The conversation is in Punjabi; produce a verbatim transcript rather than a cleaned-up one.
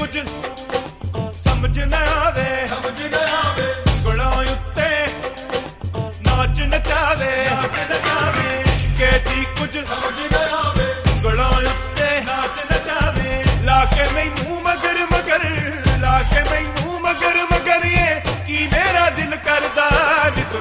ਕੁਝ ਸਮਝ ਨਾ ਆਵੇ ਸਮਝ ਨਾ ਆਵੇ ਗੁਲਾਂ ਉੱਤੇ ਨਾਚ ਨਚਾਵੇ ਨਾਚ ਨਚਾਵੇ ਇਸ਼ਕੇ ਦੀ ਕੁਝ ਸਮਝ